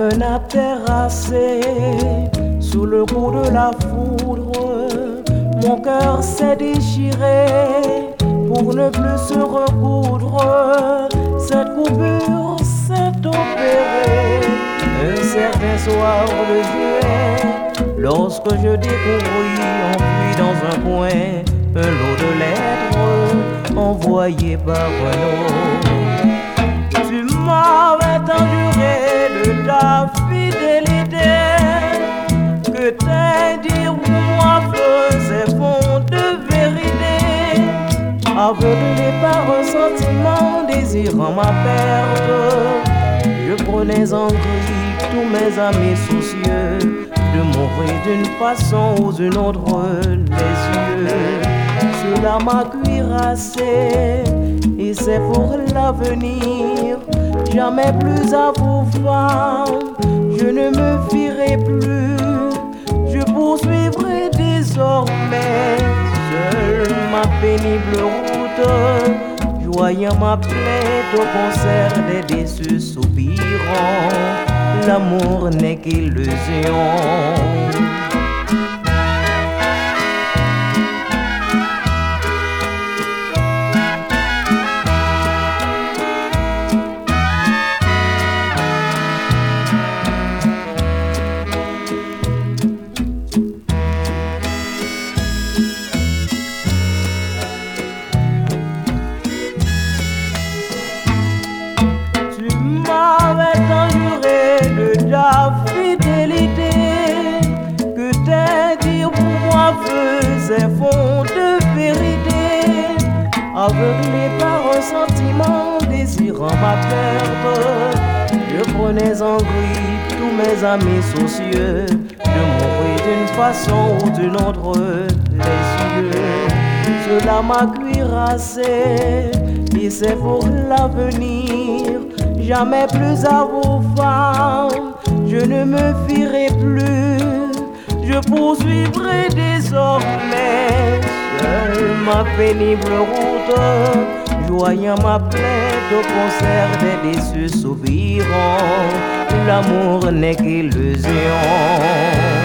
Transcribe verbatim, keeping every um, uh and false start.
me nappe terrassée sous le coup de la foudre. Mon cœur s'est déchiré pour ne plus se recoudre. Cette coupure s'est opérée un certain soir de juillet, lorsque je découvris enfui dans un coin un lot de lettres envoyées par un autre. Tu m'avais tant juré de ta fidélité, que tes dires pour moi faisaient fond de vérité. Aveuglé par un sentiment désirant ma perte, je prenais en grippe tous mes amis soucieux de mourir d'une façon ou d'une autre les yeux. Cela m'a cuirassé et c'est pour l'avenir. Jamais plus à vous femme, je ne me fierai plus. Je poursuivrai désormais seul ma pénible route, joyant ma plainte au concert des déçus soupirants. L'amour n'est qu'illusion. Faisait fond de vérité, aveuglé par un sentiment désirant ma perte, je prenais en grippe tous mes amis soucieux de mourir d'une façon ou d'une autre les yeux. Cela m'a cuirassé et c'est pour l'avenir. Jamais plus à vos femmes, je ne me fierai plus. Je poursuivrai désormais seul ma pénible route, joyant ma plainte au concert des déçus soupirants. L'amour n'est qu'illusion.